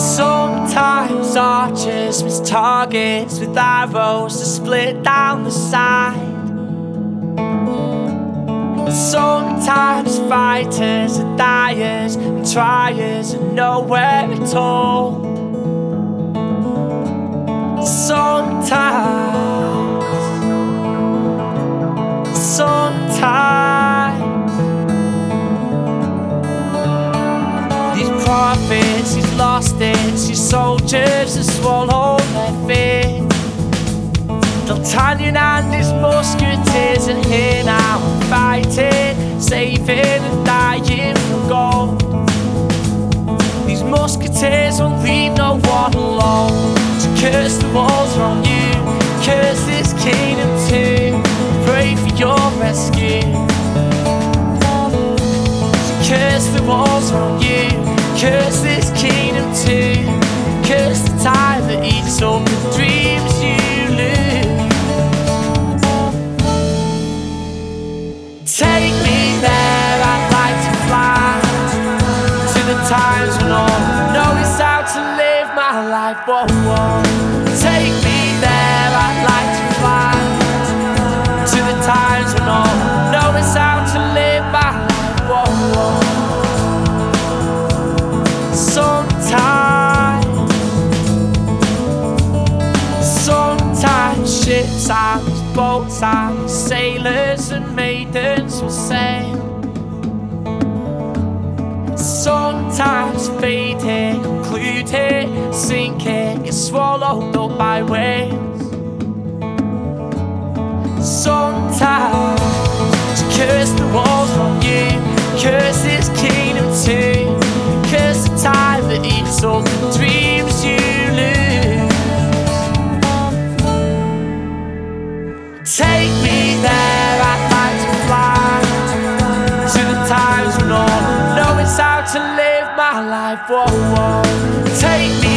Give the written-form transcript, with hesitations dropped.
Sometimes archers miss targets with arrows to split down the side. Sometimes fighters are dyers and triers are nowhere at all. Sometimes these prophets, these lost it, these soldiers that swallow their fear. D'Artagnan and his musketeers are here now, fighting, saving and dying for gold. These musketeers won't leave no one alone. So curse the walls around you, curse this kingdom too, pray for your rescue. So curse the walls around you, curse this kingdom too, curse the time that eats up the dreams you lose. Take me there, I'd like to fly to the times when all I know is how to live my life. Whoa, whoa. Take me there, I'd like to fly to the times when all I know is how to live my life. Whoa, whoa. Sometimes ships and boats and sailors and maidens will sail. Sometimes fading, concluding, sinking, get swallowed up by whales. Sometimes curse the walls from you, curse this kingdom too, curse the time that eats all the dreams you lose. Take me there, I'd like to fly to the times when all I know is how to live my life. Whoa, whoa. Take me